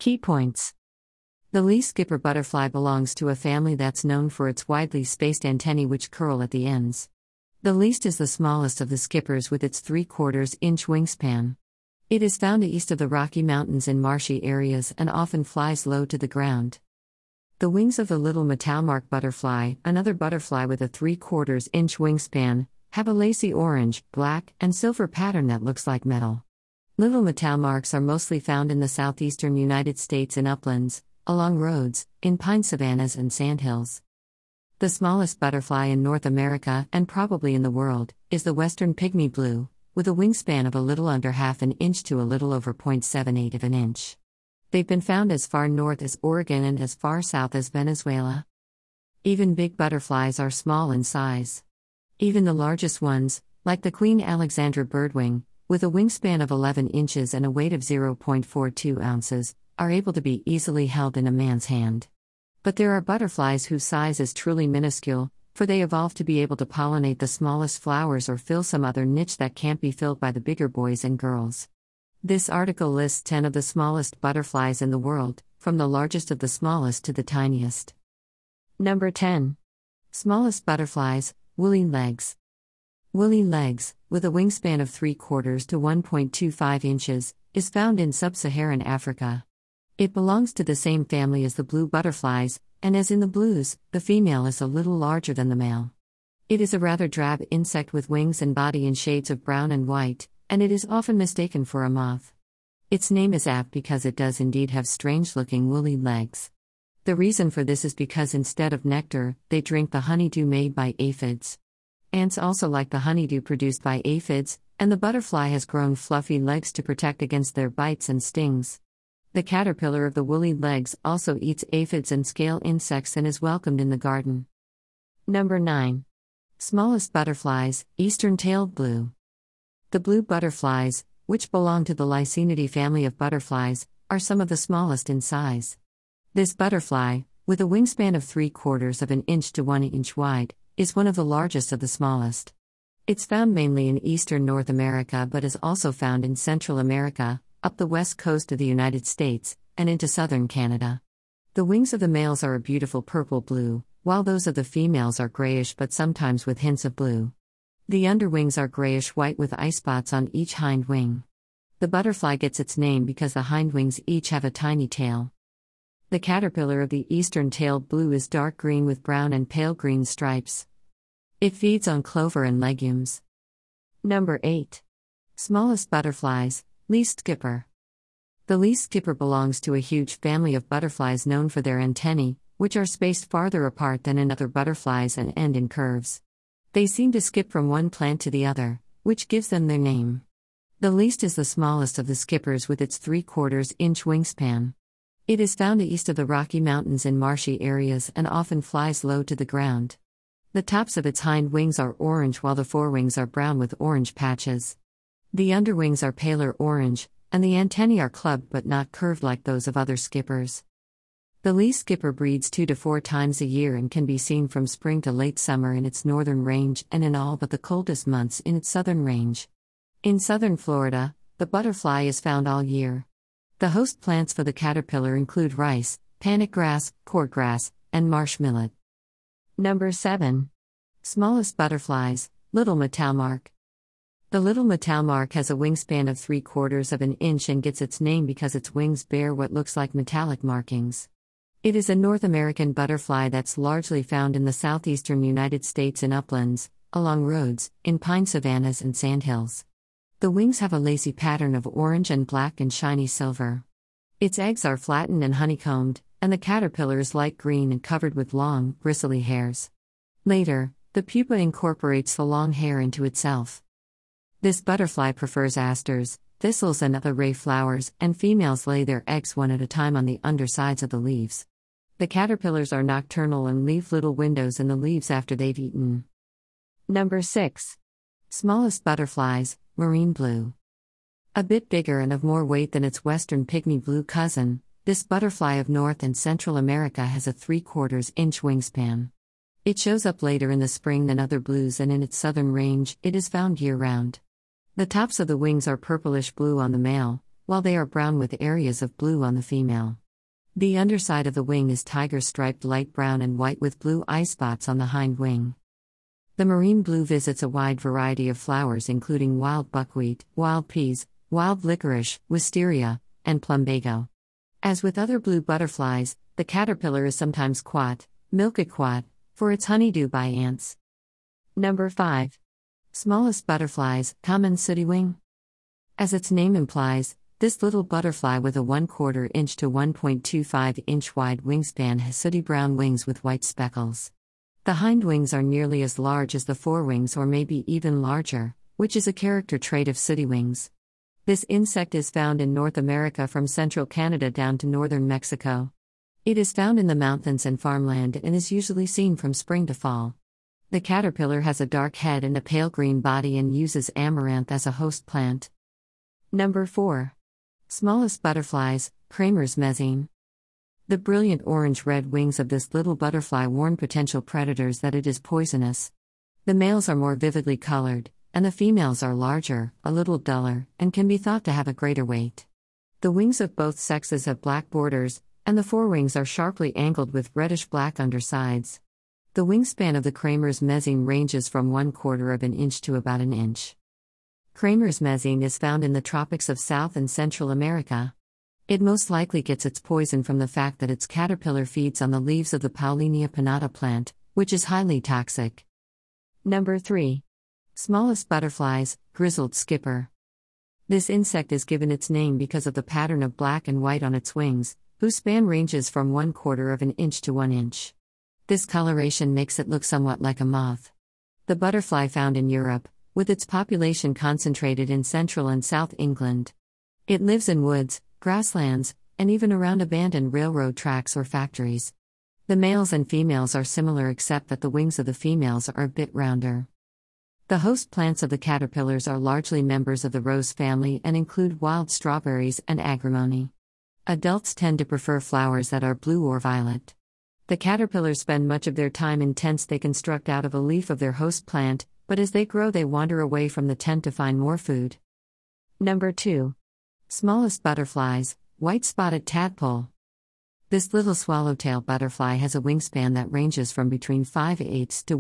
Key points. The leaf skipper butterfly belongs to a family that's known for its widely spaced antennae which curl at the ends. The least is the smallest of the skippers with its 3/4-inch wingspan. It is found east of the Rocky Mountains in marshy areas and often flies low to the ground. The wings of the little metalmark butterfly, another butterfly with a 3/4-inch wingspan, have a lacy orange, black, and silver pattern that looks like metal. Little metalmarks are mostly found in the southeastern United States in uplands, along roads, in pine savannas and sandhills. The smallest butterfly in North America, and probably in the world, is the western pygmy blue, with a wingspan of a little under half an inch to a little over 0.78 of an inch. They've been found as far north as Oregon and as far south as Venezuela. Even big butterflies are small in size. Even the largest ones, like the Queen Alexandra birdwing, with a wingspan of 11 inches and a weight of 0.42 ounces, are able to be easily held in a man's hand. But there are butterflies whose size is truly minuscule, for they evolved to be able to pollinate the smallest flowers or fill some other niche that can't be filled by the bigger boys and girls. This article lists 10 of the smallest butterflies in the world, from the largest of the smallest to the tiniest. Number 10. Smallest butterflies, woolly legs. Woolly legs, with a wingspan of 3/4 to 1.25 inches, is found in sub-Saharan Africa. It belongs to the same family as the blue butterflies, and as in the blues, the female is a little larger than the male. It is a rather drab insect with wings and body in shades of brown and white, and it is often mistaken for a moth. Its name is apt because it does indeed have strange-looking woolly legs. The reason for this is because instead of nectar, they drink the honeydew made by aphids. Ants also like the honeydew produced by aphids, and the butterfly has grown fluffy legs to protect against their bites and stings. The caterpillar of the woolly legs also eats aphids and scale insects and is welcomed in the garden. Number 9. Smallest butterflies, eastern-tailed blue. The blue butterflies, which belong to the Lycaenidae family of butterflies, are some of the smallest in size. This butterfly, with a wingspan of 3/4 of an inch to 1 inch wide, is one of the largest of the smallest. It's found mainly in eastern North America but is also found in Central America, up the west coast of the United States, and into southern Canada. The wings of the males are a beautiful purple blue, while those of the females are grayish but sometimes with hints of blue. The underwings are grayish-white with eye spots on each hind wing. The butterfly gets its name because the hind wings each have a tiny tail. The caterpillar of the eastern-tailed blue is dark green with brown and pale green stripes. It feeds on clover and legumes. Number 8. Smallest butterflies, leaf skipper. The leaf skipper belongs to a huge family of butterflies known for their antennae, which are spaced farther apart than in other butterflies and end in curves. They seem to skip from one plant to the other, which gives them their name. The least is the smallest of the skippers with its 3/4-inch wingspan. It is found east of the Rocky Mountains in marshy areas and often flies low to the ground. The tops of its hind wings are orange while the forewings are brown with orange patches. The underwings are paler orange, and the antennae are clubbed but not curved like those of other skippers. The leaf skipper breeds 2 to 4 times a year and can be seen from spring to late summer in its northern range and in all but the coldest months in its southern range. In southern Florida, the butterfly is found all year. The host plants for the caterpillar include rice, panic grass, cordgrass, and marsh millet. Number 7. Smallest butterflies, little metalmark. The little metalmark has a wingspan of 3/4 of an inch and gets its name because its wings bear what looks like metallic markings. It is a North American butterfly that's largely found in the southeastern United States in uplands, along roads, in pine savannas and sandhills. The wings have a lacy pattern of orange and black and shiny silver. Its eggs are flattened and honeycombed, and the caterpillar is light green and covered with long, bristly hairs. Later, the pupa incorporates the long hair into itself. This butterfly prefers asters, thistles and other ray flowers, and females lay their eggs one at a time on the undersides of the leaves. The caterpillars are nocturnal and leave little windows in the leaves after they've eaten. Number 6. Smallest butterflies, marine blue. A bit bigger and of more weight than its western pygmy blue cousin, this butterfly of North and Central America has a 3/4-inch wingspan. It shows up later in the spring than other blues, and in its southern range, it is found year-round. The tops of the wings are purplish blue on the male, while they are brown with areas of blue on the female. The underside of the wing is tiger-striped light brown and white with blue eye spots on the hind wing. The marine blue visits a wide variety of flowers including wild buckwheat, wild peas, wild licorice, wisteria, and plumbago. As with other blue butterflies, the caterpillar is sometimes quat, milk-quat, for its honeydew by ants. Number 5. Smallest butterflies, common sootywing. As its name implies, this little butterfly with a 1/4 inch to 1.25 inch wide wingspan has sooty brown wings with white speckles. The hind wings are nearly as large as the forewings or maybe even larger, which is a character trait of sooty wings. This insect is found in North America from central Canada down to northern Mexico. It is found in the mountains and farmland and is usually seen from spring to fall. The caterpillar has a dark head and a pale green body and uses amaranth as a host plant. Number 4. Smallest butterflies, Kramer's messine. The brilliant orange-red wings of this little butterfly warn potential predators that it is poisonous. The males are more vividly colored, and the females are larger, a little duller, and can be thought to have a greater weight. The wings of both sexes have black borders, and the forewings are sharply angled with reddish-black undersides. The wingspan of the Kramer's messine ranges from 1/4 of an inch to about an inch. Kramer's messine is found in the tropics of South and Central America. It most likely gets its poison from the fact that its caterpillar feeds on the leaves of the Paulinia pinnata plant, which is highly toxic. Number 3. Smallest butterflies, grizzled skipper. This insect is given its name because of the pattern of black and white on its wings, whose span ranges from 1/4 of an inch to 1 inch. This coloration makes it look somewhat like a moth. The butterfly found in Europe, with its population concentrated in central and south England. It lives in woods, grasslands, and even around abandoned railroad tracks or factories. The males and females are similar except that the wings of the females are a bit rounder. The host plants of the caterpillars are largely members of the rose family and include wild strawberries and agrimony. Adults tend to prefer flowers that are blue or violet. The caterpillars spend much of their time in tents they construct out of a leaf of their host plant, but as they grow they wander away from the tent to find more food. Number 2. Smallest butterflies, white-spotted tadpole. This little swallowtail butterfly has a wingspan that ranges from between 5/8 to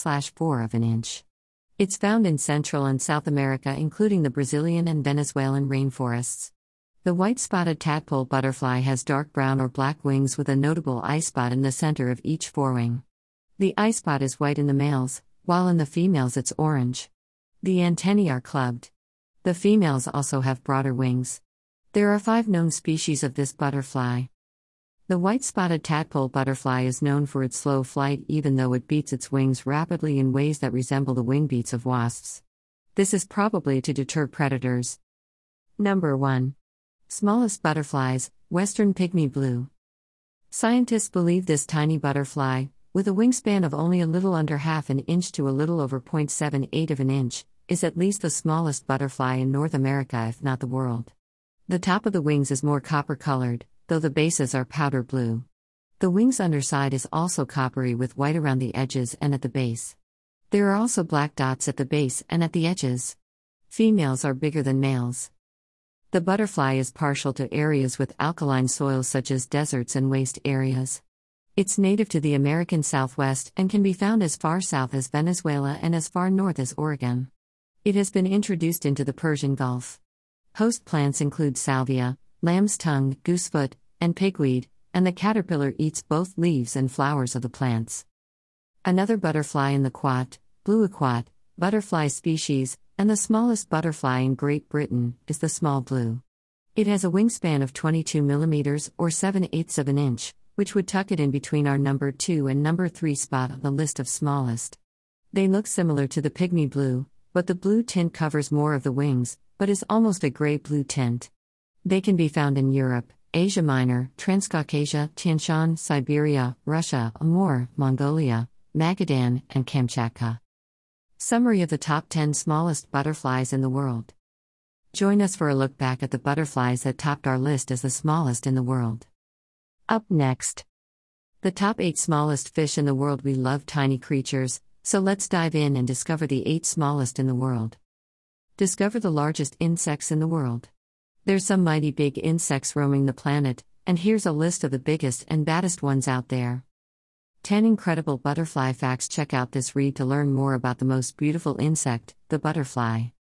1/4 of an inch. It's found in Central and South America including the Brazilian and Venezuelan rainforests. The white-spotted tadpole butterfly has dark brown or black wings with a notable eye spot in the center of each forewing. The eye spot is white in the males, while in the females it's orange. The antennae are clubbed. The females also have broader wings. There are 5 known species of this butterfly. The white-spotted tadpole butterfly is known for its slow flight even though it beats its wings rapidly in ways that resemble the wing beats of wasps. This is probably to deter predators. Number 1. Smallest butterflies, western pygmy blue. Scientists believe this tiny butterfly, with a wingspan of only a little under half an inch to a little over 0.78 of an inch, is at least the smallest butterfly in North America if not the world. The top of the wings is more copper-colored, though the bases are powder blue. The wing's underside is also coppery with white around the edges and at the base. There are also black dots at the base and at the edges. Females are bigger than males. The butterfly is partial to areas with alkaline soils such as deserts and waste areas. It's native to the American Southwest and can be found as far south as Venezuela and as far north as Oregon. It has been introduced into the Persian Gulf. Host plants include salvia, lamb's tongue, goosefoot, and pigweed, and the caterpillar eats both leaves and flowers of the plants. Another butterfly in the quat, blue-quat, butterfly species, and the smallest butterfly in Great Britain, is the small blue. It has a wingspan of 22 mm or 7/8 of an inch, which would tuck it in between our number 2 and number 3 spot on the list of smallest. They look similar to the pygmy blue, but the blue tint covers more of the wings, but is almost a gray-blue tint. They can be found in Europe, Asia Minor, Transcaucasia, Tian Shan, Siberia, Russia, Amur, Mongolia, Magadan, and Kamchatka. Summary of the top 10 smallest butterflies in the world. Join us for a look back at the butterflies that topped our list as the smallest in the world. Up next, the top 8 smallest fish in the world. We love tiny creatures, so let's dive in and discover the 8 smallest in the world. Discover the largest insects in the world. There's some mighty big insects roaming the planet, and here's a list of the biggest and baddest ones out there. 10 Incredible Butterfly Facts. Check out this read to learn more about the most beautiful insect, the butterfly.